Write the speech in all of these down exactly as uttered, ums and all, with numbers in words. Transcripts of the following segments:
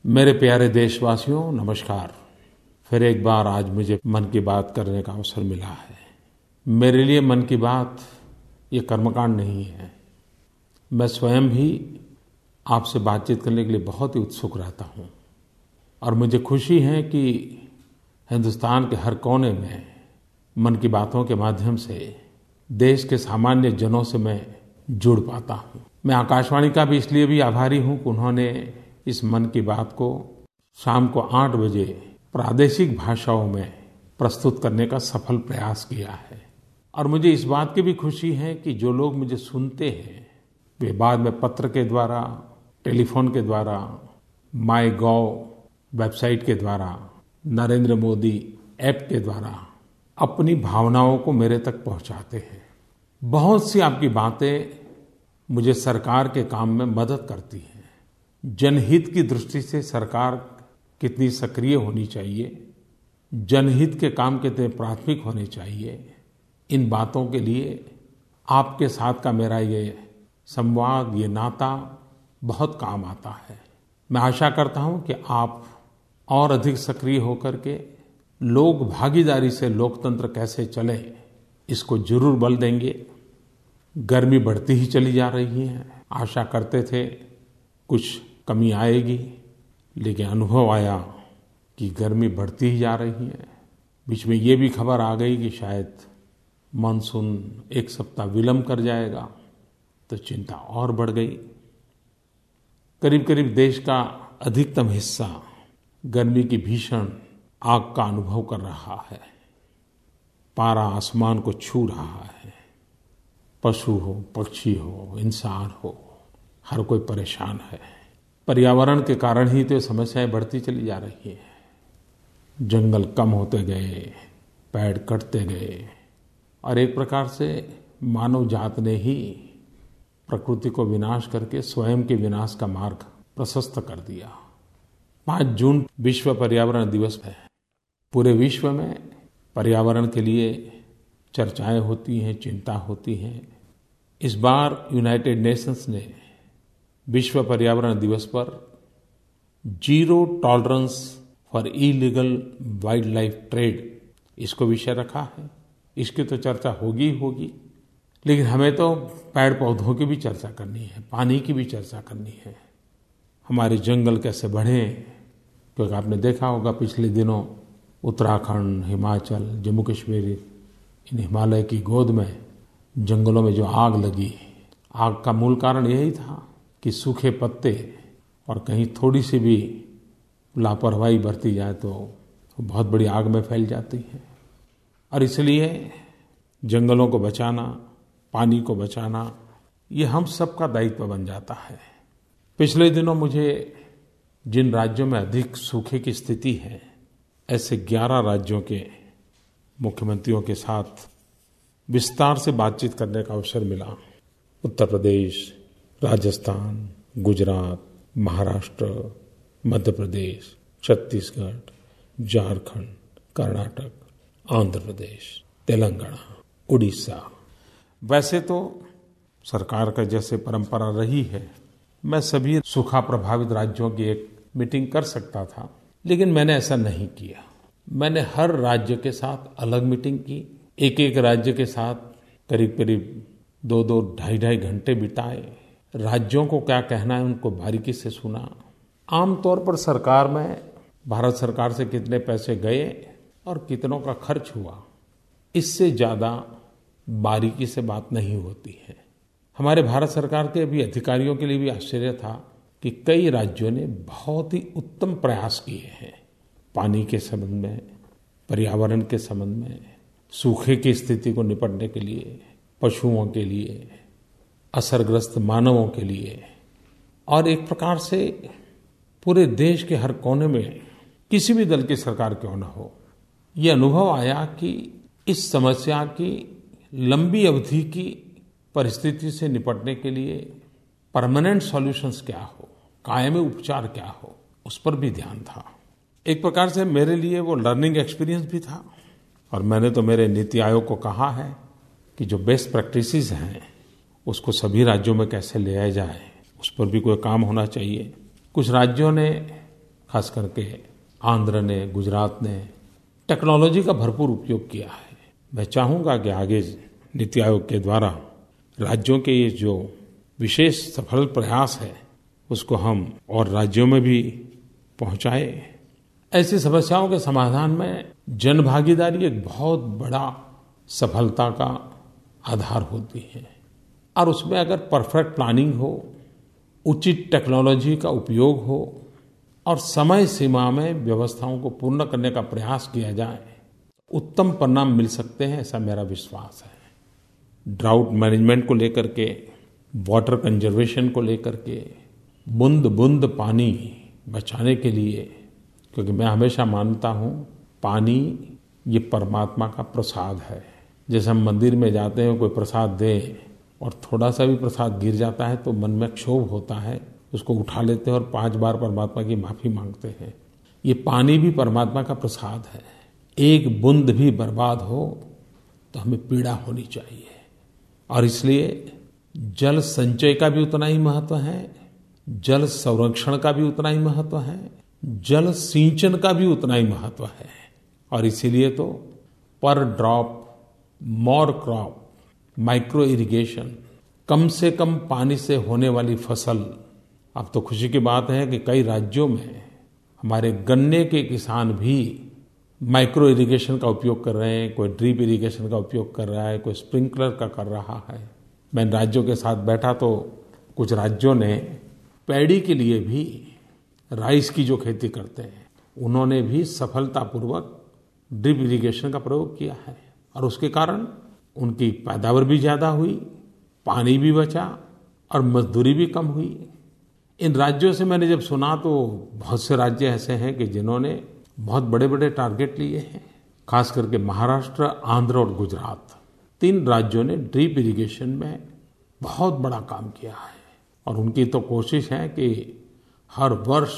मेरे प्यारे देशवासियों, नमस्कार। फिर एक बार आज मुझे मन की बात करने का अवसर मिला है। मेरे लिए मन की बात ये कर्मकांड नहीं है। मैं स्वयं भी आपसे बातचीत करने के लिए बहुत ही उत्सुक रहता हूँ और मुझे खुशी है कि हिंदुस्तान के हर कोने में मन की बातों के माध्यम से देश के सामान्य जनों से मैं जुड़ पाता हूँ। मैं आकाशवाणी का भी इसलिए भी आभारी हूँ कि उन्होंने इस मन की बात को शाम को आठ बजे प्रादेशिक भाषाओं में प्रस्तुत करने का सफल प्रयास किया है। और मुझे इस बात की भी खुशी है कि जो लोग मुझे सुनते हैं वे बाद में पत्र के द्वारा, टेलीफोन के द्वारा, माई गॉव वेबसाइट के द्वारा, नरेंद्र मोदी ऐप के द्वारा अपनी भावनाओं को मेरे तक पहुंचाते हैं। बहुत सी आपकी बातें मुझे सरकार के काम में मदद करती हैं। जनहित की दृष्टि से सरकार कितनी सक्रिय होनी चाहिए, जनहित के काम कितने प्राथमिक होने चाहिए, इन बातों के लिए आपके साथ का मेरा ये संवाद, ये नाता बहुत काम आता है। मैं आशा करता हूँ कि आप और अधिक सक्रिय होकर के लोक भागीदारी से लोकतंत्र कैसे चले, इसको जरूर बल देंगे। गर्मी बढ़ती ही चली जा रही है। आशा करते थे कुछ कमी आएगी, लेकिन अनुभव आया कि गर्मी बढ़ती ही जा रही है। बीच में ये भी खबर आ गई कि शायद मानसून एक सप्ताह विलंब कर जाएगा, तो चिंता और बढ़ गई। करीब करीब देश का अधिकतम हिस्सा गर्मी की भीषण आग का अनुभव कर रहा है। पारा आसमान को छू रहा है। पशु हो, पक्षी हो, इंसान हो, हर कोई परेशान है। पर्यावरण के कारण ही तो समस्याएं बढ़ती चली जा रही हैं। जंगल कम होते गए, पेड़ कटते गए और एक प्रकार से मानव जात ने ही प्रकृति को विनाश करके स्वयं के विनाश का मार्ग प्रशस्त कर दिया। पाँच जून विश्व पर्यावरण दिवस है। पूरे विश्व में पर्यावरण के लिए चर्चाएं होती हैं, चिंता होती हैं। इस बार यूनाइटेड नेशंस ने विश्व पर्यावरण दिवस पर zero tolerance for illegal wildlife trade इसको विषय रखा है। इसकी तो चर्चा होगी ही होगी, लेकिन हमें तो पेड़ पौधों की भी चर्चा करनी है, पानी की भी चर्चा करनी है। हमारे जंगल कैसे बढ़ें, क्योंकि आपने देखा होगा पिछले दिनों उत्तराखंड, हिमाचल, जम्मू कश्मीर, इन हिमालय की गोद में जंगलों में जो आग लगी, आग का मूल कारण यही था कि सूखे पत्ते और कहीं थोड़ी सी भी लापरवाही बरती जाए तो बहुत बड़ी आग में फैल जाती है। और इसलिए जंगलों को बचाना, पानी को बचाना, ये हम सबका दायित्व बन जाता है। पिछले दिनों मुझे जिन राज्यों में अधिक सूखे की स्थिति है, ऐसे ग्यारह राज्यों के मुख्यमंत्रियों के साथ विस्तार से बातचीत करने का अवसर मिला। उत्तर प्रदेश, राजस्थान, गुजरात, महाराष्ट्र, मध्य प्रदेश, छत्तीसगढ़, झारखंड, कर्नाटक, आंध्र प्रदेश, तेलंगाना, उड़ीसा। वैसे तो सरकार का जैसे परंपरा रही है, मैं सभी सूखा प्रभावित राज्यों की एक मीटिंग कर सकता था, लेकिन मैंने ऐसा नहीं किया। मैंने हर राज्य के साथ अलग मीटिंग की। एक एक राज्य के साथ करीब करीब दो दो ढाई ढाई घंटे बिताए। राज्यों को क्या कहना है उनको बारीकी से सुना। आमतौर पर सरकार में भारत सरकार से कितने पैसे गए और कितनों का खर्च हुआ, इससे ज़्यादा बारीकी से बात नहीं होती है। हमारे भारत सरकार के भी अधिकारियों के लिए भी आश्चर्य था कि कई राज्यों ने बहुत ही उत्तम प्रयास किए हैं। पानी के संबंध में, पर्यावरण के संबंध में, सूखे की स्थिति को निपटने के लिए, पशुओं के लिए, असरग्रस्त मानवों के लिए, और एक प्रकार से पूरे देश के हर कोने में किसी भी दल की सरकार क्यों न हो, ये अनुभव आया कि इस समस्या की लंबी अवधि की परिस्थिति से निपटने के लिए परमानेंट सॉल्यूशंस क्या हो, कायमी उपचार क्या हो, उस पर भी ध्यान था। एक प्रकार से मेरे लिए वो लर्निंग एक्सपीरियंस भी था। और मैंने तो मेरे नीति आयोग को कहा है कि जो बेस्ट प्रैक्टिसेस हैं उसको सभी राज्यों में कैसे ले आया जाए, उस पर भी कोई काम होना चाहिए। कुछ राज्यों ने खास करके आंध्र ने, गुजरात ने टेक्नोलॉजी का भरपूर उपयोग किया है। मैं चाहूँगा कि आगे नीति आयोग के द्वारा राज्यों के ये जो विशेष सफल प्रयास है उसको हम और राज्यों में भी पहुँचाएं। ऐसी समस्याओं के समाधान में जन भागीदारी एक बहुत बड़ा सफलता का आधार होती है और उसमें अगर परफेक्ट प्लानिंग हो, उचित टेक्नोलॉजी का उपयोग हो और समय सीमा में व्यवस्थाओं को पूर्ण करने का प्रयास किया जाए, उत्तम परिणाम मिल सकते हैं, ऐसा मेरा विश्वास है। ड्राउट मैनेजमेंट को लेकर के, वाटर कंजर्वेशन को लेकर के, बूंद बूंद पानी बचाने के लिए, क्योंकि मैं हमेशा मानता हूँ पानी ये परमात्मा का प्रसाद है। जैसे हम मंदिर में जाते हैं, कोई प्रसाद दे और थोड़ा सा भी प्रसाद गिर जाता है तो मन में क्षोभ होता है, उसको उठा लेते हैं और पांच बार परमात्मा की माफ़ी मांगते हैं। ये पानी भी परमात्मा का प्रसाद है। एक बूंद भी बर्बाद हो तो हमें पीड़ा होनी चाहिए और इसलिए जल संचय का भी उतना ही महत्व है, जल संरक्षण का भी उतना ही महत्व है, जल सिंचन का भी उतना ही महत्व है। और इसीलिए तो per drop more crop, micro irrigation, कम से कम पानी से होने वाली फसल। अब तो खुशी की बात है कि कई राज्यों में हमारे गन्ने के किसान भी माइक्रो इरिगेशन का उपयोग कर रहे हैं, कोई ड्रिप इरिगेशन का उपयोग कर रहा है, कोई स्प्रिंकलर का कर रहा है। मैं राज्यों के साथ बैठा तो कुछ राज्यों ने पैडी के लिए भी, राइस की जो खेती करते हैं, उन्होंने भी सफलतापूर्वक ड्रिप इरिगेशन का प्रयोग किया है और उसके कारण उनकी पैदावार भी ज़्यादा हुई, पानी भी बचा और मजदूरी भी कम हुई। इन राज्यों से मैंने जब सुना तो बहुत से राज्य ऐसे हैं कि जिन्होंने बहुत बड़े बड़े टारगेट लिए हैं, खास करके महाराष्ट्र, आंध्र और गुजरात। तीन राज्यों ने ड्रिप इरिगेशन में बहुत बड़ा काम किया है और उनकी तो कोशिश है कि हर वर्ष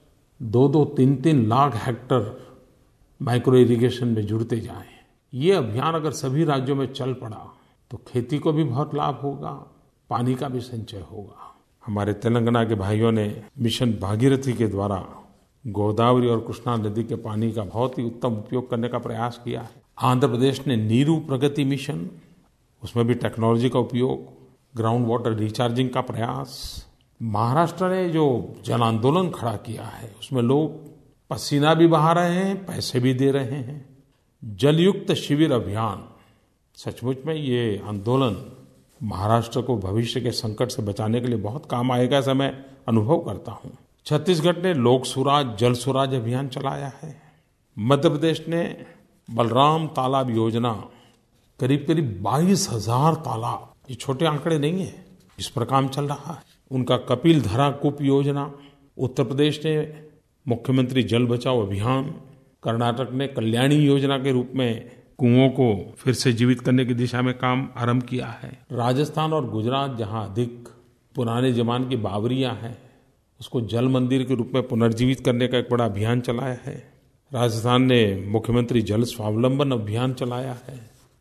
दो दो तीन तीन लाख हेक्टर माइक्रो इरिगेशन में जुड़ते जाएं। ये अभियान अगर सभी राज्यों में चल पड़ा तो खेती को भी बहुत लाभ होगा, पानी का भी संचय होगा। हमारे तेलंगाना के भाइयों ने मिशन भागीरथी के द्वारा गोदावरी और कृष्णा नदी के पानी का बहुत ही उत्तम उपयोग करने का प्रयास किया है। आंध्र प्रदेश ने नीरू प्रगति मिशन, उसमें भी टेक्नोलॉजी का उपयोग, ग्राउंड वाटर रिचार्जिंग का प्रयास। महाराष्ट्र ने जो जन आंदोलन खड़ा किया है उसमें लोग पसीना भी बहा रहे हैं, पैसे भी दे रहे हैं। जलयुक्त शिविर अभियान, सचमुच में ये आंदोलन महाराष्ट्र को भविष्य के संकट से बचाने के लिए बहुत काम आएगा, ऐसा मैं अनुभव करता हूँ। छत्तीसगढ़ ने लोक सुराज, जल सुराज अभियान चलाया है। मध्य प्रदेश ने बलराम तालाब योजना, करीब करीब बाईस हजार तालाब, ये छोटे आंकड़े नहीं है, इस पर काम चल रहा है। उनका कपिल धरा कूप योजना, उत्तर प्रदेश ने मुख्यमंत्री जल बचाओ अभियान, कर्नाटक ने कल्याणी योजना के रूप में कुओं को फिर से जीवित करने की दिशा में काम आरंभ किया है। राजस्थान और गुजरात जहां अधिक पुराने जमाने की बावरियां हैं, उसको जल मंदिर के रूप में पुनर्जीवित करने का एक बड़ा अभियान चलाया है। राजस्थान ने मुख्यमंत्री जल स्वावलंबन अभियान चलाया है।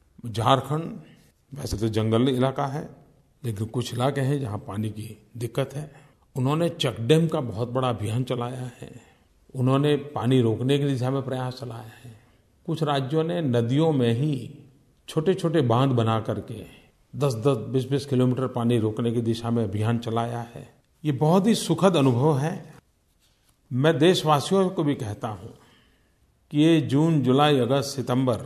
झारखंड वैसे तो जंगल इलाका है, लेकिन कुछ इलाके हैं जहां पानी की दिक्कत है। उन्होंने चेक डैम का बहुत बड़ा अभियान चलाया है। उन्होंने पानी रोकने की दिशा में प्रयास चलाया है। कुछ राज्यों ने नदियों में ही छोटे छोटे बांध बना करके दस दस बीस बीस किलोमीटर पानी रोकने की दिशा में अभियान चलाया है। ये बहुत ही सुखद अनुभव है। मैं देशवासियों को भी कहता हूँ कि ये जून, जुलाई, अगस्त, सितंबर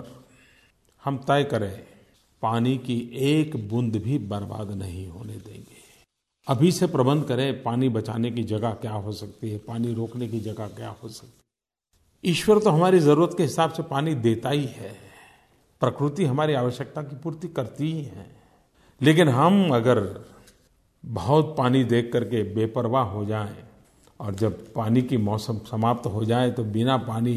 हम तय करें, पानी की एक बूंद भी बर्बाद नहीं होने देंगे। अभी से प्रबंध करें, पानी बचाने की जगह क्या हो सकती है, पानी रोकने की जगह क्या हो सकती है। ईश्वर तो हमारी जरूरत के हिसाब से पानी देता ही है, प्रकृति हमारी आवश्यकता की पूर्ति करती ही है। लेकिन हम अगर बहुत पानी देख करके बेपरवाह हो जाएं और जब पानी की मौसम समाप्त हो जाए तो बिना पानी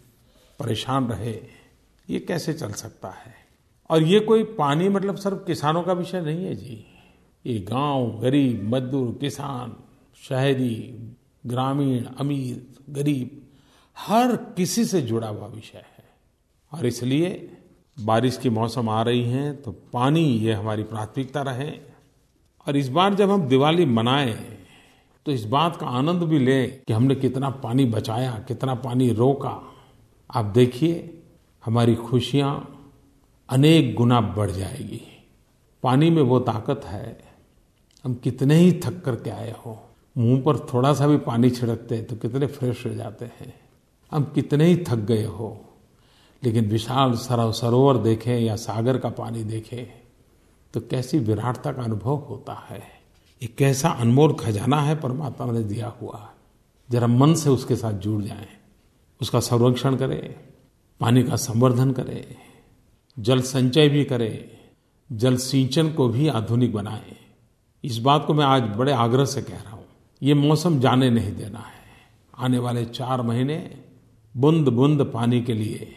परेशान रहे, ये कैसे चल सकता है। और ये कोई पानी मतलब सिर्फ किसानों का विषय नहीं है जी। ये गांव, गरीब, मजदूर, किसान, शहरी, ग्रामीण, अमीर, गरीब, हर किसी से जुड़ा हुआ विषय है। और इसलिए बारिश की मौसम आ रही है तो पानी ये हमारी प्राथमिकता रहे। और इस बार जब हम दिवाली मनाएं तो इस बात का आनंद भी लें कि हमने कितना पानी बचाया, कितना पानी रोका। आप देखिए हमारी खुशियाँ अनेक गुना बढ़ जाएगी। पानी में वो ताकत है, हम कितने ही थक करके आए हो, मुंह पर थोड़ा सा भी पानी छिड़कते हैं तो कितने फ्रेश हो जाते हैं। हम कितने ही थक गए हो, लेकिन विशाल सरोवर देखें या सागर का पानी देखें तो कैसी विराटता का अनुभव होता है। ये कैसा अनमोल खजाना है परमात्मा ने दिया हुआ। जरा मन से उसके साथ जुड़ जाएं, उसका संरक्षण करें, पानी का संवर्धन करें, जल संचय भी करें, जल सिंचन को भी आधुनिक बनाएं। इस बात को मैं आज बड़े आग्रह से कह रहा हूँ। ये मौसम जाने नहीं देना है। आने वाले चार महीने बूंद बूंद पानी के लिए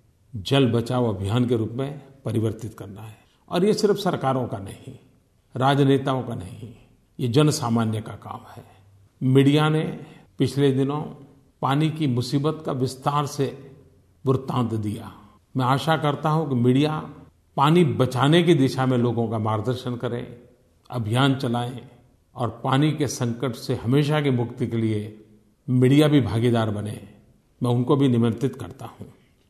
जल बचाओ अभियान के रूप में परिवर्तित करना है। और ये सिर्फ सरकारों का नहीं, राजनेताओं का नहीं, ये जन सामान्य का काम है। मीडिया ने पिछले दिनों पानी की मुसीबत का विस्तार से वृत्तांत दिया। मैं आशा करता हूं कि मीडिया पानी बचाने की दिशा में लोगों का मार्गदर्शन करे, अभियान चलाएं और पानी के संकट से हमेशा की मुक्ति के लिए मीडिया भी भागीदार बने। मैं उनको भी निमंत्रित करता हूं।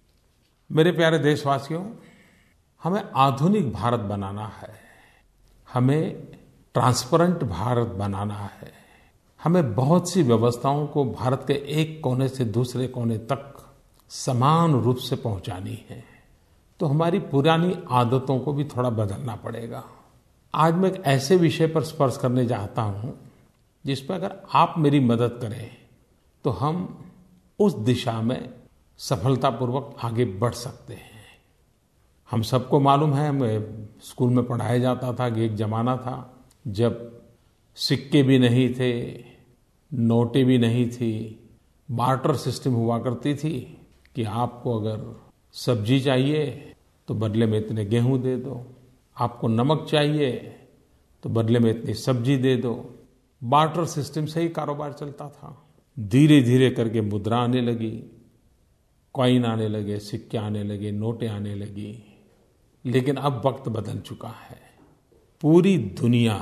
मेरे प्यारे देशवासियों, हमें आधुनिक भारत बनाना है, हमें ट्रांसपेरेंट भारत बनाना है, हमें बहुत सी व्यवस्थाओं को भारत के एक कोने से दूसरे कोने तक समान रूप से पहुंचानी है। तो हमारी पुरानी आदतों को भी थोड़ा बदलना पड़ेगा। आज मैं एक ऐसे विषय पर स्पर्श करने चाहता हूं जिस पर अगर आप मेरी मदद करें तो हम उस दिशा में सफलतापूर्वक आगे बढ़ सकते हैं। हम सबको मालूम है, हमें स्कूल में पढ़ाया जाता था कि एक जमाना था जब सिक्के भी नहीं थे, नोटें भी नहीं थी, बार्टर सिस्टम हुआ करती थी कि आपको अगर सब्जी चाहिए तो बदले में इतने गेहूं दे दो, आपको नमक चाहिए तो बदले में इतनी सब्जी दे दो। बार्टर सिस्टम से ही कारोबार चलता था। धीरे धीरे करके मुद्रा आने लगी, कॉइन आने लगे, सिक्के आने लगे, नोटें आने लगी। लेकिन अब वक्त बदल चुका है। पूरी दुनिया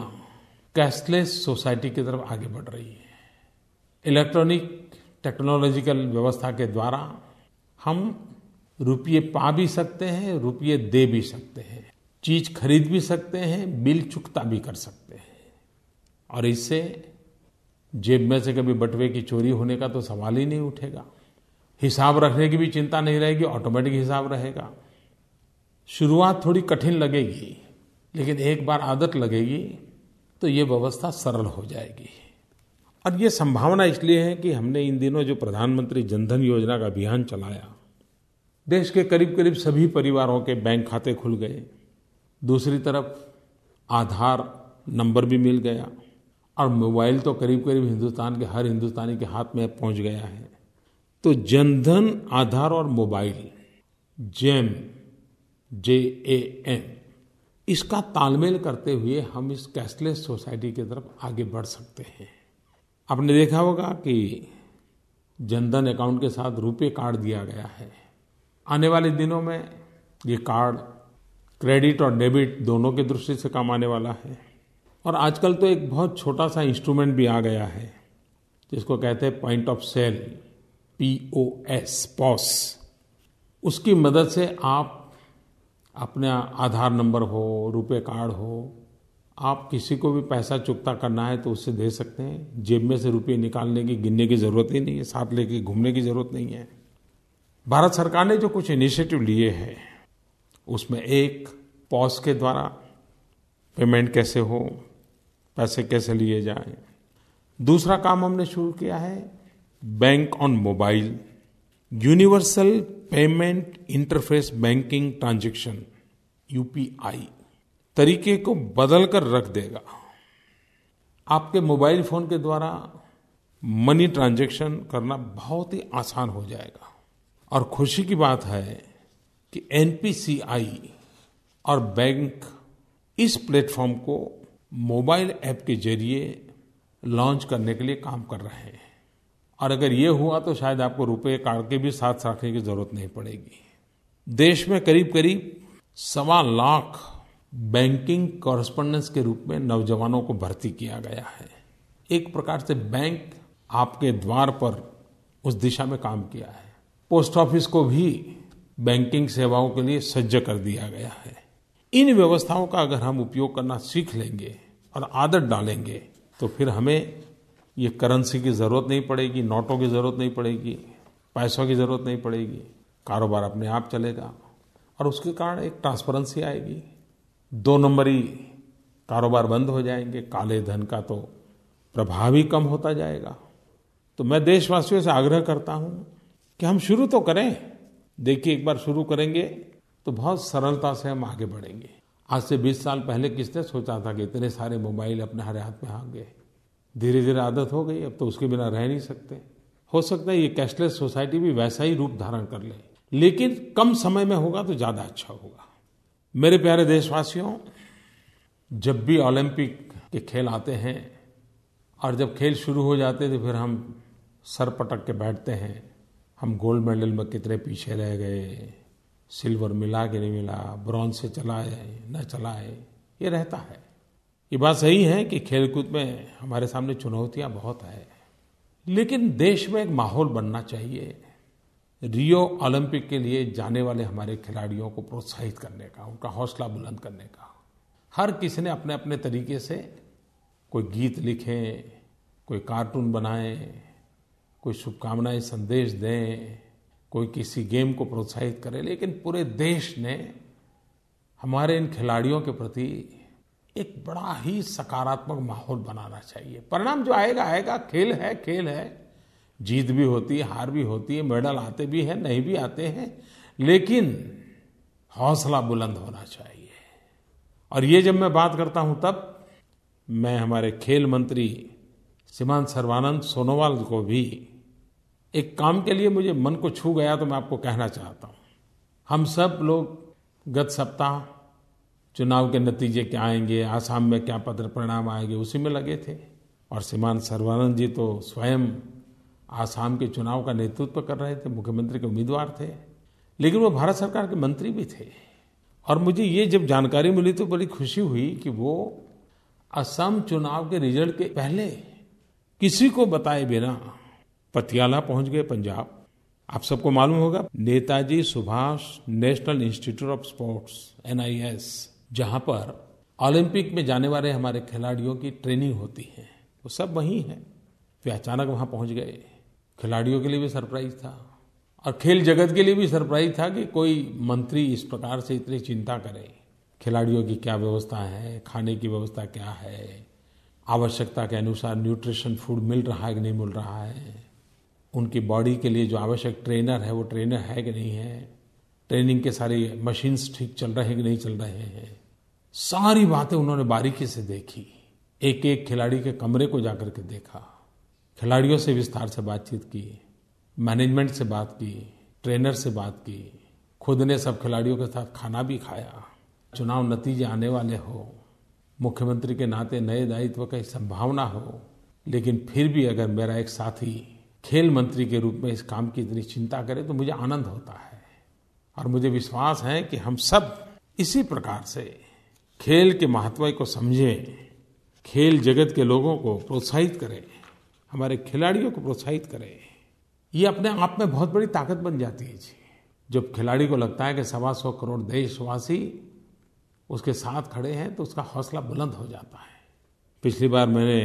कैशलेस सोसाइटी की तरफ आगे बढ़ रही है। इलेक्ट्रॉनिक टेक्नोलॉजिकल व्यवस्था के द्वारा हम रुपये पा भी सकते हैं, रुपये दे भी सकते हैं, चीज खरीद भी सकते हैं, बिल चुकता भी कर सकते हैं। और इससे जेब में से कभी बटुए की चोरी होने का तो सवाल ही नहीं उठेगा। हिसाब रखने की भी चिंता नहीं रहेगी, ऑटोमेटिक हिसाब रहेगा। शुरुआत थोड़ी कठिन लगेगी, लेकिन एक बार आदत लगेगी तो ये व्यवस्था सरल हो जाएगी। और ये संभावना इसलिए है कि हमने इन दिनों जो प्रधानमंत्री जनधन योजना का अभियान चलाया, देश के करीब करीब सभी परिवारों के बैंक खाते खुल गए। दूसरी तरफ आधार नंबर भी मिल गया और मोबाइल तो करीब करीब हिंदुस्तान के हर हिंदुस्तानी के हाथ में पहुंच गया है। तो जनधन, आधार और mobile, JAM J A M, इसका तालमेल करते हुए हम इस कैशलेस सोसाइटी की तरफ आगे बढ़ सकते हैं। आपने देखा होगा कि जनधन अकाउंट के साथ रुपे कार्ड दिया गया है। आने वाले दिनों में ये कार्ड क्रेडिट और डेबिट दोनों की दृष्टि से काम आने वाला है। और आजकल तो एक बहुत छोटा सा इंस्ट्रूमेंट भी आ गया है जिसको कहते हैं point of sale, P O S, POS. उसकी मदद से आप अपना आधार नंबर हो, रुपए कार्ड हो, आप किसी को भी पैसा चुकता करना है तो उससे दे सकते हैं। जेब में से रुपये निकालने की, गिनने की जरूरत ही नहीं है, साथ लेके घूमने की जरूरत नहीं है। भारत सरकार ने जो कुछ इनिशिएटिव लिए हैं उसमें एक पॉस के द्वारा पेमेंट कैसे हो, पैसे कैसे लिए जाएं। दूसरा काम हमने शुरू किया है bank on mobile, universal payment interface banking transaction, U P I, तरीके को बदल कर रख देगा। आपके मोबाइल फोन के द्वारा मनी ट्रांजैक्शन करना बहुत ही आसान हो जाएगा। और खुशी की बात है कि एन पी सी आई और बैंक इस प्लेटफॉर्म को मोबाइल ऐप के जरिए लॉन्च करने के लिए काम कर रहे हैं। और अगर ये हुआ तो शायद आपको रुपए कार्ड के भी साथ रखने की जरूरत नहीं पड़ेगी। देश में करीब करीब सवा लाख बैंकिंग कॉरेस्पोंडेंस के रूप में नौजवानों को भर्ती किया गया है। एक प्रकार से बैंक आपके द्वार पर उस दिशा में काम किया है। पोस्ट ऑफिस को भी बैंकिंग सेवाओं के लिए सज्ज कर दिया गया है। इन व्यवस्थाओं का अगर हम उपयोग करना सीख लेंगे और आदत डालेंगे तो फिर हमें ये करेंसी की ज़रूरत नहीं पड़ेगी, नोटों की ज़रूरत नहीं पड़ेगी, पैसों की ज़रूरत नहीं पड़ेगी। कारोबार अपने आप चलेगा और उसके कारण एक ट्रांसपेरेंसी आएगी। दो नंबरी कारोबार बंद हो जाएंगे, काले धन का तो प्रभाव ही कम होता जाएगा। तो मैं देशवासियों से आग्रह करता हूं कि हम शुरू तो करें। देखिए, एक बार शुरू करेंगे तो बहुत सरलता से हम आगे बढ़ेंगे। आज से बीस साल पहले किसने सोचा था कि इतने सारे मोबाइल अपने हर हाथ में आ गए। धीरे धीरे आदत हो गई, अब तो उसके बिना रह नहीं सकते। हो सकता है ये कैशलेस सोसाइटी भी वैसा ही रूप धारण कर ले, लेकिन कम समय में होगा तो ज़्यादा अच्छा होगा। मेरे प्यारे देशवासियों, जब भी ओलंपिक के खेल आते हैं और जब खेल शुरू हो जाते हैं तो फिर हम सर पटक के बैठते हैं, हम गोल्ड मेडल में कितने पीछे रह गए, सिल्वर मिला कि नहीं मिला, ब्रॉन्ज से चला है न चला है, ये रहता है। ये बात सही है कि खेलकूद में हमारे सामने चुनौतियां बहुत है, लेकिन देश में एक माहौल बनना चाहिए रियो ओलंपिक के लिए जाने वाले हमारे खिलाड़ियों को प्रोत्साहित करने का, उनका हौसला बुलंद करने का। हर किसी ने अपने अपने तरीके से कोई गीत लिखे, कोई कार्टून बनाए, कोई शुभकामनाएं संदेश दें, कोई किसी गेम को प्रोत्साहित करे, लेकिन पूरे देश ने हमारे इन खिलाड़ियों के प्रति एक बड़ा ही सकारात्मक माहौल बनाना चाहिए। परिणाम जो आएगा आएगा, खेल है खेल है, जीत भी होती है, हार भी होती है, मेडल आते भी हैं, नहीं भी आते हैं, लेकिन हौसला बुलंद होना चाहिए। और ये जब मैं बात करता हूं तब मैं हमारे खेल मंत्री श्रीमान सर्बानंद सोनोवाल को भी एक काम के लिए मुझे मन को छू गया तो मैं आपको कहना चाहता हूं। हम सब लोग गत सप्ताह चुनाव के नतीजे क्या आएंगे, आसाम में क्या पत्र परिणाम आएंगे, उसी में लगे थे। और श्रीमान सर्बानंद जी तो स्वयं आसाम के चुनाव का नेतृत्व कर रहे थे, मुख्यमंत्री के उम्मीदवार थे, लेकिन वो भारत सरकार के मंत्री भी थे। और मुझे ये जब जानकारी मिली तो बड़ी खुशी हुई कि वो असम चुनाव के रिजल्ट के पहले किसी को बताए बिना पटियाला पहुंच गए, पंजाब। आप सबको मालूम होगा Netaji Subhash national institute of sports N I S, जहां पर ओलंपिक में जाने वाले हमारे खिलाड़ियों की ट्रेनिंग होती है, वो सब वहीं है। वे अचानक वहां पहुंच गए। खिलाड़ियों के लिए भी सरप्राइज था और खेल जगत के लिए भी सरप्राइज था कि कोई मंत्री इस प्रकार से इतनी चिंता करे। खिलाड़ियों की क्या व्यवस्था है, खाने की व्यवस्था क्या है, आवश्यकता के अनुसार न्यूट्रिशन फूड मिल रहा है कि नहीं मिल रहा है, उनकी बॉडी के लिए जो आवश्यक ट्रेनर है वो ट्रेनर है कि नहीं है, ट्रेनिंग के सारी मशीन्स ठीक चल रहे हैं कि नहीं चल रहे हैं, सारी बातें उन्होंने बारीकी से देखी। एक एक खिलाड़ी के कमरे को जाकर के देखा, खिलाड़ियों से विस्तार से बातचीत की, मैनेजमेंट से बात की, ट्रेनर से बात की, खुद ने सब खिलाड़ियों के साथ खाना भी खाया। चुनाव नतीजे आने वाले हो, मुख्यमंत्री के नाते नए दायित्व की संभावना हो, लेकिन फिर भी अगर मेरा एक साथी खेल मंत्री के रूप में इस काम की इतनी चिंता करे तो मुझे आनंद होता है। और मुझे विश्वास है कि हम सब इसी प्रकार से खेल के महत्व को समझें, खेल जगत के लोगों को प्रोत्साहित करें, हमारे खिलाड़ियों को प्रोत्साहित करें। ये अपने आप में बहुत बड़ी ताकत बन जाती है जी। जब खिलाड़ी को लगता है कि सवा सौ करोड़ देशवासी उसके साथ खड़े हैं तो उसका हौसला बुलंद हो जाता है। पिछली बार मैंने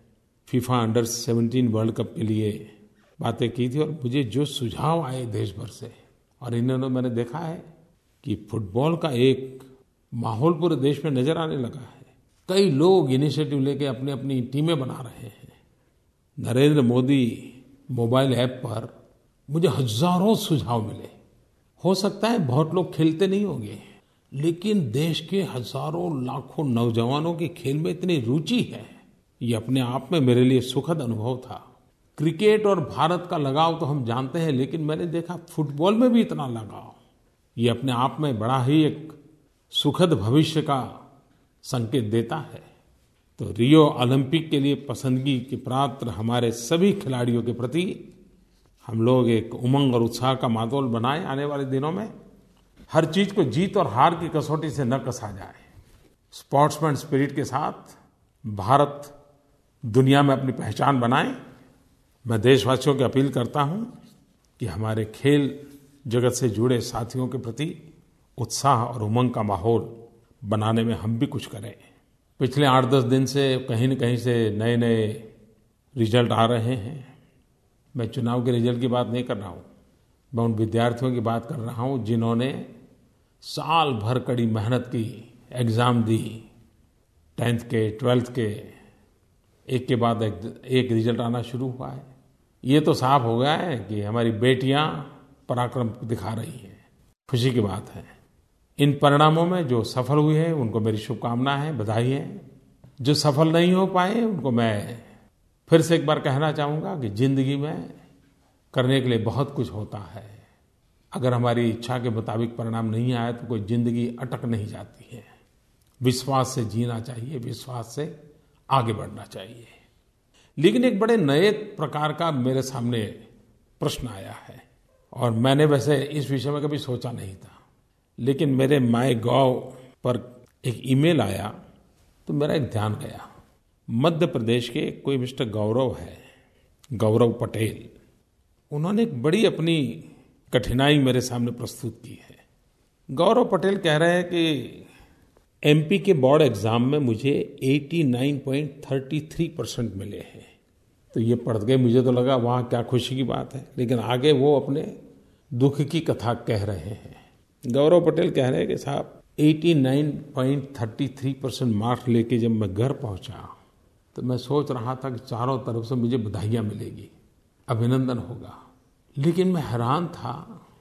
FIFA under seventeen world cup के लिए बातें की थी और मुझे जो सुझाव आए देश भर से, और इन्होंने मैंने देखा है कि फुटबॉल का एक माहौल पूरे देश में नजर आने लगा है। कई लोग इनिशिएटिव लेके अपनी अपनी टीमें बना रहे हैं। नरेंद्र मोदी मोबाइल ऐप पर मुझे हजारों सुझाव मिले। हो सकता है बहुत लोग खेलते नहीं होंगे, लेकिन देश के हजारों लाखों नौजवानों की खेल में इतनी रुचि है, ये अपने आप में मेरे लिए सुखद अनुभव था। क्रिकेट और भारत का लगाव तो हम जानते हैं, लेकिन मैंने देखा फुटबॉल में भी इतना लगाव, ये अपने आप में बड़ा ही एक सुखद भविष्य का संकेत देता है। तो रियो ओलंपिक के लिए पसंदगी के पात्र हमारे सभी खिलाड़ियों के प्रति हम लोग एक उमंग और उत्साह का माहौल बनाएं। आने वाले दिनों में हर चीज को जीत और हार की कसौटी से न कसा जाए। स्पोर्ट्समैन स्पिरिट के साथ भारत दुनिया में अपनी पहचान बनाएं। मैं देशवासियों की अपील करता हूं कि हमारे खेल जगत से जुड़े साथियों के प्रति उत्साह और उमंग का माहौल बनाने में हम भी कुछ करें। पिछले आठ दस दिन से कहीं न कहीं से नए नए रिजल्ट आ रहे हैं। मैं चुनाव के रिजल्ट की बात नहीं कर रहा हूँ, मैं उन विद्यार्थियों की बात कर रहा हूँ जिन्होंने साल भर कड़ी मेहनत की, एग्ज़ाम दी, टेंथ के, ट्वेल्थ के, एक के बाद एक, एक रिजल्ट आना शुरू हुआ है। ये तो साफ हो गया है कि हमारी बेटियां पराक्रम दिखा रही हैं। खुशी की बात है। इन परिणामों में जो सफल हुए हैं उनको मेरी शुभकामना है, बधाई है। जो सफल नहीं हो पाए उनको मैं फिर से एक बार कहना चाहूँगा कि ज़िंदगी में करने के लिए बहुत कुछ होता है। अगर हमारी इच्छा के मुताबिक परिणाम नहीं आए तो कोई ज़िंदगी अटक नहीं जाती है। विश्वास से जीना चाहिए, विश्वास से आगे बढ़ना चाहिए। लेकिन एक बड़े नए प्रकार का मेरे सामने प्रश्न आया है और मैंने वैसे इस विषय में कभी सोचा नहीं था, लेकिन मेरे माय गॉव पर एक ईमेल आया तो मेरा एक ध्यान गया। मध्य प्रदेश के कोई मिस्टर गौरव है, गौरव पटेल, उन्होंने एक बड़ी अपनी कठिनाई मेरे सामने प्रस्तुत की है। गौरव पटेल कह रहे हैं कि एमपी के बोर्ड एग्जाम में मुझे नवासी पॉइंट तीन परसेंट मिले हैं। तो ये पढ़ के मुझे तो लगा वहाँ क्या खुशी की बात है, लेकिन आगे वो अपने दुख की कथा कह रहे हैं। गौरव पटेल कह रहे हैं कि साहब नवासी पॉइंट तीन परसेंट मार्क्स लेके जब मैं घर पहुँचा तो मैं सोच रहा था कि चारों तरफ से मुझे बधाइयाँ मिलेगी, अभिनंदन होगा। लेकिन मैं हैरान था,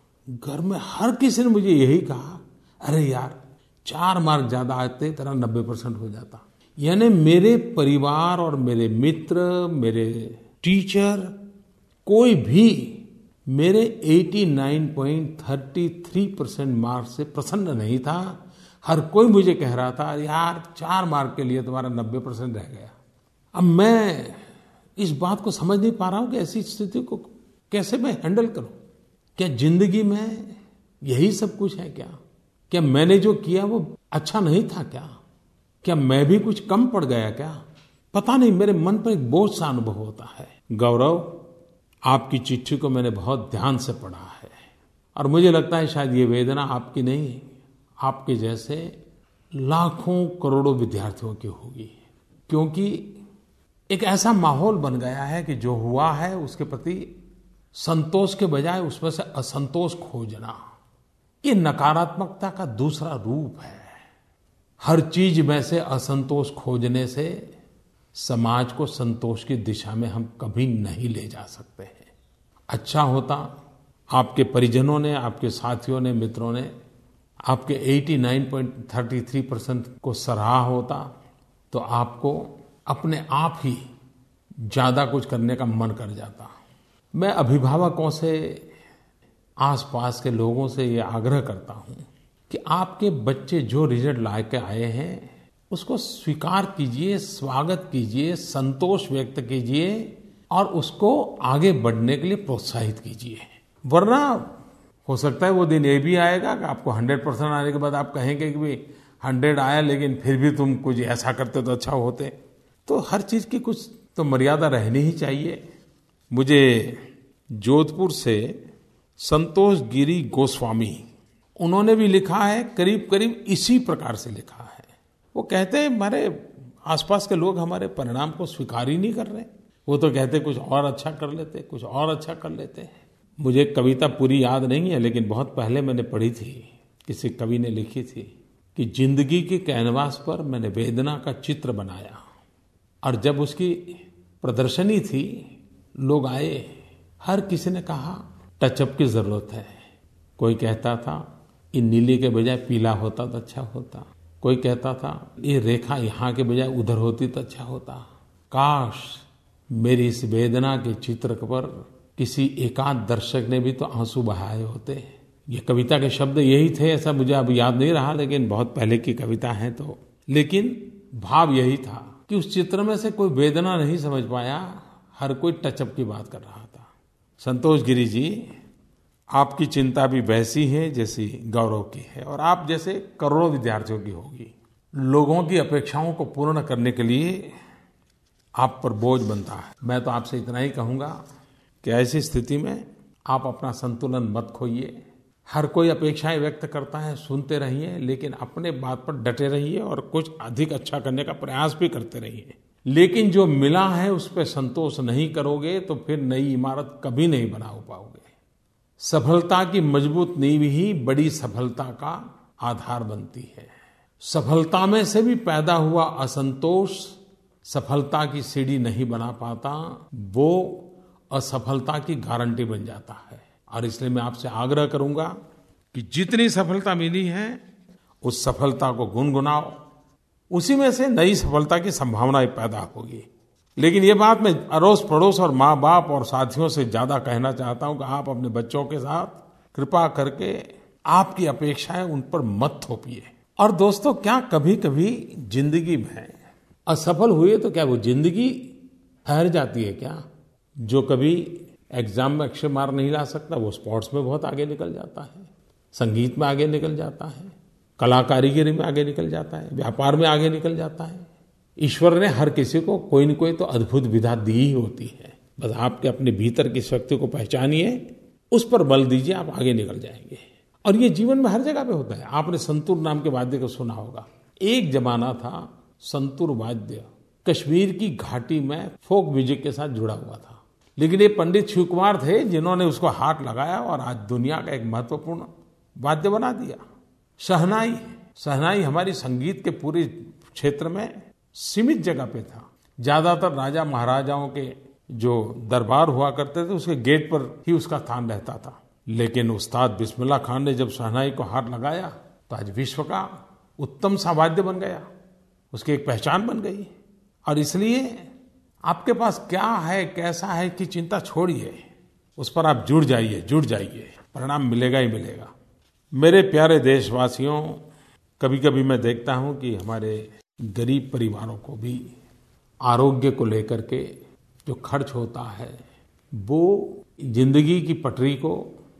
घर में हर किसी ने मुझे यही कहा, अरे यार चार मार्क ज्यादा आते तेरा नब्बे परसेंट हो जाता। यानी मेरे परिवार और मेरे मित्र, मेरे टीचर, कोई भी मेरे नवासी पॉइंट तीन परसेंट मार्क से प्रसन्न नहीं था। हर कोई मुझे कह रहा था यार चार मार्क के लिए तुम्हारा नब्बे परसेंट रह गया। अब मैं इस बात को समझ नहीं पा रहा हूं कि ऐसी स्थिति को कैसे मैं हैंडल करूं। क्या जिंदगी में यही सब कुछ है क्या? क्या मैंने जो किया वो अच्छा नहीं था क्या? क्या मैं भी कुछ कम पड़ गया क्या? पता नहीं, मेरे मन पर एक बोझ सा अनुभव होता है। गौरव, आपकी चिट्ठी को मैंने बहुत ध्यान से पढ़ा है और मुझे लगता है शायद ये वेदना आपकी नहीं, आपके जैसे लाखों करोड़ों विद्यार्थियों की होगी। क्योंकि एक ऐसा माहौल बन गया है कि जो हुआ है उसके प्रति संतोष के बजाय उसमें से असंतोष खोजना, ये नकारात्मकता का दूसरा रूप है। हर चीज में से असंतोष खोजने से समाज को संतोष की दिशा में हम कभी नहीं ले जा सकते हैं। अच्छा होता आपके परिजनों ने, आपके साथियों ने, मित्रों ने आपके नवासी पॉइंट तीन परसेंट को सराहा होता तो आपको अपने आप ही ज्यादा कुछ करने का मन कर जाता। मैं अभिभावकों से, आसपास के लोगों से ये आग्रह करता हूं कि आपके बच्चे जो रिजल्ट ला के आए हैं उसको स्वीकार कीजिए, स्वागत कीजिए, संतोष व्यक्त कीजिए और उसको आगे बढ़ने के लिए प्रोत्साहित कीजिए। वरना हो सकता है वो दिन ये भी आएगा कि आपको हंड्रेड परसेंट आने के बाद आप कहेंगे कि भाई हंड्रेड आया लेकिन फिर भी तुम कुछ ऐसा करते तो अच्छा होते। तो हर चीज की कुछ तो मर्यादा रहनी ही चाहिए। मुझे जोधपुर से संतोष गिरी गोस्वामी, उन्होंने भी लिखा है, करीब करीब इसी प्रकार से लिखा है। वो कहते हैं हमारे आसपास के लोग हमारे परिणाम को स्वीकार ही नहीं कर रहे। वो तो कहते कुछ और अच्छा कर लेते, कुछ और अच्छा कर लेते हैं। मुझे कविता पूरी याद नहीं है, लेकिन बहुत पहले मैंने पढ़ी थी, किसी कवि ने लिखी थी कि जिंदगी के कैनवास पर मैंने वेदना का चित्र बनाया और जब उसकी प्रदर्शनी थी, लोग आए, हर किसी ने कहा टचअप की जरूरत है। कोई कहता था ये नीले के बजाय पीला होता तो अच्छा होता। कोई कहता था ये रेखा यहाँ के बजाय उधर होती तो अच्छा होता। काश मेरी इस वेदना के चित्र पर किसी एकांत दर्शक ने भी तो आंसू बहाए होते। ये कविता के शब्द यही थे, ऐसा मुझे अब याद नहीं रहा, लेकिन बहुत पहले की कविता है तो। लेकिन भाव यही था कि उस चित्र में से कोई वेदना नहीं समझ पाया, हर कोई टचअप की बात कर रहा था। संतोष गिरी जी, आपकी चिंता भी वैसी है जैसी गौरव की है और आप जैसे करोड़ों विद्यार्थियों की होगी। लोगों की अपेक्षाओं को पूर्ण करने के लिए आप पर बोझ बनता है। मैं तो आपसे इतना ही कहूँगा कि ऐसी स्थिति में आप अपना संतुलन मत खोइए। हर कोई अपेक्षाएं व्यक्त करता है, सुनते रहिए, लेकिन अपने बात पर डटे रहिए और कुछ अधिक अच्छा करने का प्रयास भी करते रहिए। लेकिन जो मिला है उस पर संतोष नहीं करोगे तो फिर नई इमारत कभी नहीं बना पाओगे। सफलता की मजबूत नींव ही बड़ी सफलता का आधार बनती है। सफलता में से भी पैदा हुआ असंतोष सफलता की सीढ़ी नहीं बना पाता, वो असफलता की गारंटी बन जाता है। और इसलिए मैं आपसे आग्रह करूंगा कि जितनी सफलता मिली है उस सफलता को गुनगुनाओ, उसी में से नई सफलता की संभावनाएं पैदा होगी। लेकिन ये बात मैं अड़ोस पड़ोस और माँ बाप और साथियों से ज्यादा कहना चाहता हूं कि आप अपने बच्चों के साथ कृपा करके आपकी अपेक्षाएं उन पर मत थोपिए। और दोस्तों, क्या कभी कभी जिंदगी में असफल हुए तो क्या वो जिंदगी ठहर जाती है क्या? जो कभी एग्जाम में अक्षर मार्क नहीं ला सकता वो स्पोर्ट्स में बहुत आगे निकल जाता है, संगीत में आगे निकल जाता है, कला कारीगरी में आगे निकल जाता है, व्यापार में आगे निकल जाता है। ईश्वर ने हर किसी को कोई न कोई तो अद्भुत विधा दी ही होती है। बस आपके अपने भीतर की शक्ति को पहचानिए, उस पर बल दीजिए, आप आगे निकल जाएंगे। और ये जीवन में हर जगह पे होता है। आपने संतूर नाम के वाद्य को सुना होगा। एक जमाना था संतूर वाद्य कश्मीर की घाटी में फोक म्यूजिक के साथ जुड़ा हुआ था। लेकिन ये पंडित शिव कुमार थे जिन्होंने उसको हाथ लगाया और आज दुनिया का एक महत्वपूर्ण वाद्य बना दिया। शहनाई शहनाई हमारी संगीत के पूरे क्षेत्र में सीमित जगह पे था। ज्यादातर राजा महाराजाओं के जो दरबार हुआ करते थे उसके गेट पर ही उसका स्थान रहता था। लेकिन उस्ताद बिस्मिल्लाह खान ने जब शहनाई को हाथ लगाया तो आज विश्व का उत्तम सा वाद्य बन गया, उसकी एक पहचान बन गई। और इसलिए आपके पास क्या है, कैसा है कि चिंता छोड़िए, उस पर आप जुड़ जाइए, जुड़ जाइए, परिणाम मिलेगा ही मिलेगा। मेरे प्यारे देशवासियों, कभी कभी मैं देखता हूं कि हमारे गरीब परिवारों को भी आरोग्य को लेकर के जो खर्च होता है वो जिंदगी की पटरी को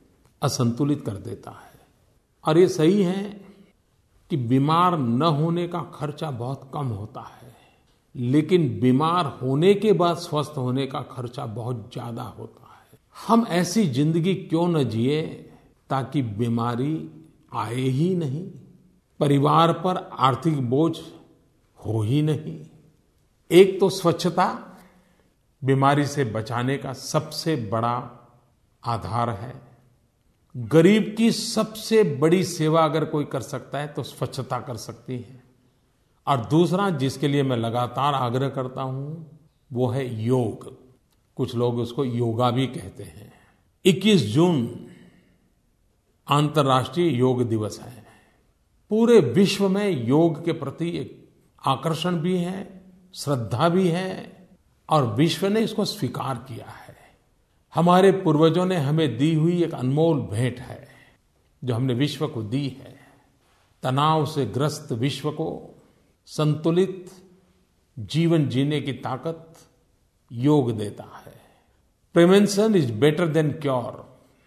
असंतुलित कर देता है। और ये सही है कि बीमार न होने का खर्चा बहुत कम होता है, लेकिन बीमार होने के बाद स्वस्थ होने का खर्चा बहुत ज्यादा होता है। हम ऐसी जिंदगी क्यों न जिए ताकि बीमारी आए ही नहीं, परिवार पर आर्थिक बोझ हो ही नहीं। एक तो स्वच्छता बीमारी से बचाने का सबसे बड़ा आधार है। गरीब की सबसे बड़ी सेवा अगर कोई कर सकता है तो स्वच्छता कर सकती है। और दूसरा जिसके लिए मैं लगातार आग्रह करता हूं वो है योग। कुछ लोग उसको योगा भी कहते हैं। इक्कीस जून अंतर्राष्ट्रीय योग दिवस है। पूरे विश्व में योग के प्रति एक आकर्षण भी है, श्रद्धा भी है और विश्व ने इसको स्वीकार किया है। हमारे पूर्वजों ने हमें दी हुई एक अनमोल भेंट है जो हमने विश्व को दी है। तनाव से ग्रस्त विश्व को संतुलित जीवन जीने की ताकत योग देता है। Prevention is better than cure.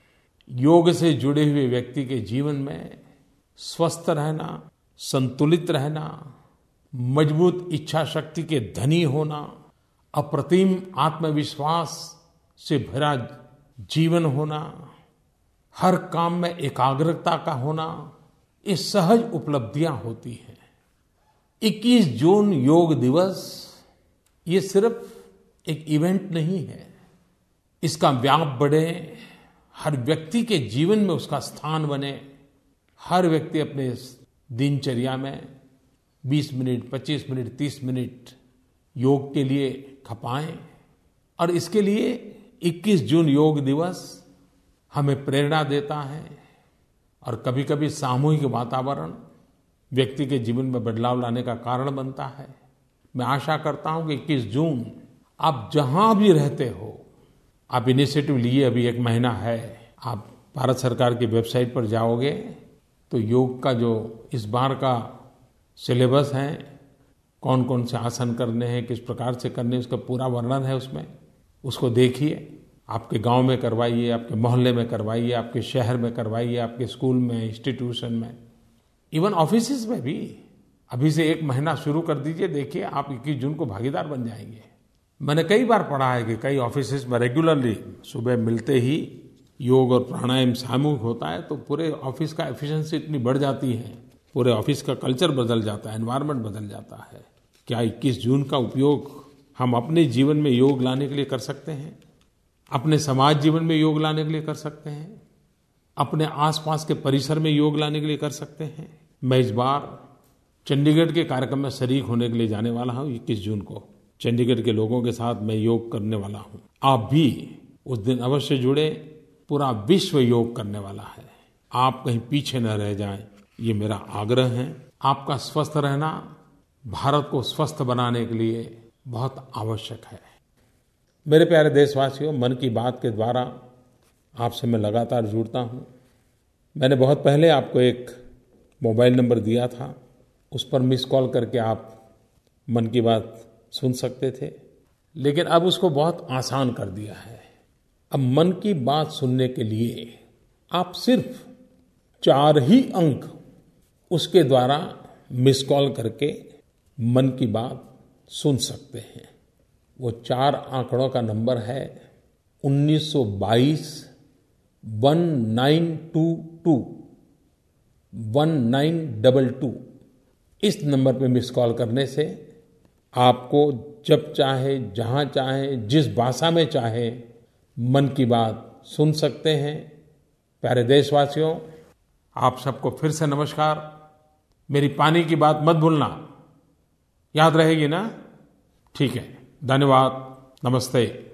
योग से जुड़े हुए व्यक्ति के जीवन में स्वस्थ रहना, संतुलित रहना, मजबूत इच्छा शक्ति के धनी होना, अप्रतिम आत्मविश्वास से भरा जीवन होना, हर काम में एकाग्रता का होना, ये सहज उपलब्धियां होती हैं। इक्कीस जून योग दिवस ये सिर्फ एक इवेंट नहीं है, इसका व्याप बढ़े, हर व्यक्ति के जीवन में उसका स्थान बने। हर व्यक्ति अपने दिनचर्या में बीस मिनट, पच्चीस मिनट, तीस मिनट योग के लिए खपाएं। और इसके लिए इक्कीस जून योग दिवस हमें प्रेरणा देता है। और कभी कभी सामूहिक वातावरण व्यक्ति के जीवन में बदलाव लाने का कारण बनता है। मैं आशा करता हूं कि इक्कीस जून आप जहां भी रहते हो, आप इनिशिएटिव लिए, अभी एक महीना है, आप भारत सरकार की वेबसाइट पर जाओगे तो योग का जो इस बार का सिलेबस है, कौन कौन से आसन करने हैं, किस प्रकार से करने हैं, उसका पूरा वर्णन है उसमें। उसको देखिए, आपके गांव में करवाइए, आपके मोहल्ले में करवाइए, आपके शहर में करवाइए, आपके स्कूल में, इंस्टीट्यूशन में, इवन ऑफिसेज में भी। अभी से एक महीना शुरू कर दीजिए, देखिए आप इक्कीस जून को भागीदार बन जाएंगे। मैंने कई बार पढ़ा है कि कई ऑफिसेज में रेगुलरली सुबह मिलते ही योग और प्राणायाम सामूहिक होता है तो पूरे ऑफिस का एफिशिएंसी इतनी बढ़ जाती है, पूरे ऑफिस का कल्चर बदल जाता है, एनवायरनमेंट बदल जाता है। क्या इक्कीस जून का उपयोग हम अपने जीवन में योग लाने के लिए कर सकते हैं? अपने समाज जीवन में योग लाने के लिए कर सकते हैं? अपने आसपास के परिसर में योग लाने के लिए कर सकते हैं? मैं इस बार चंडीगढ़ के कार्यक्रम में शरीक होने के लिए जाने वाला हूँ। इक्कीस जून को चंडीगढ़ के लोगों के साथ मैं योग करने वाला हूँ। आप भी उस दिन अवश्य जुड़े। पूरा विश्व योग करने वाला है। आप कहीं पीछे न रह जाएं, ये मेरा आग्रह है। आपका स्वस्थ रहना भारत को स्वस्थ बनाने के लिए बहुत आवश्यक है। मेरे प्यारे देशवासियों, मन की बात के द्वारा आपसे मैं लगातार जुड़ता हूँ। मैंने बहुत पहले आपको एक मोबाइल नंबर दिया था, उस पर मिस कॉल करके आप मन की बात सुन सकते थे, लेकिन अब उसको बहुत आसान कर दिया है। अब मन की बात सुनने के लिए आप सिर्फ चार ही अंक उसके द्वारा मिस कॉल करके मन की बात सुन सकते हैं। वो चार आंकड़ों का नंबर है उन्नीस सौ बाईस one nine two two one nine double two. इस नंबर पे मिस कॉल करने से आपको जब चाहे, जहां चाहे, जिस भाषा में चाहे मन की बात सुन सकते हैं। प्यारे देशवासियों, आप सबको फिर से नमस्कार। मेरी पानी की बात मत भूलना, याद रहेगी ना? ठीक है, धन्यवाद, नमस्ते।